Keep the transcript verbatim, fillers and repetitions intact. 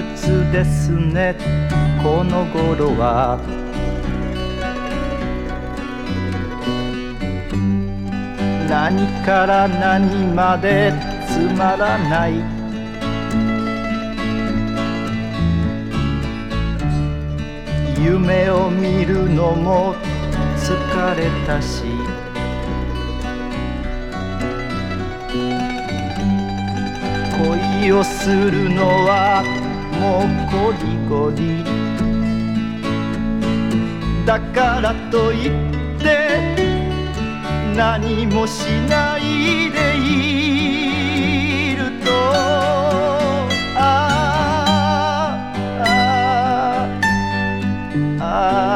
鬱ですねこの頃は。何から何までつまらない。夢を見るのも疲れたし、恋をするのはもうこりごり。だからといって何もしないでいると、ああああ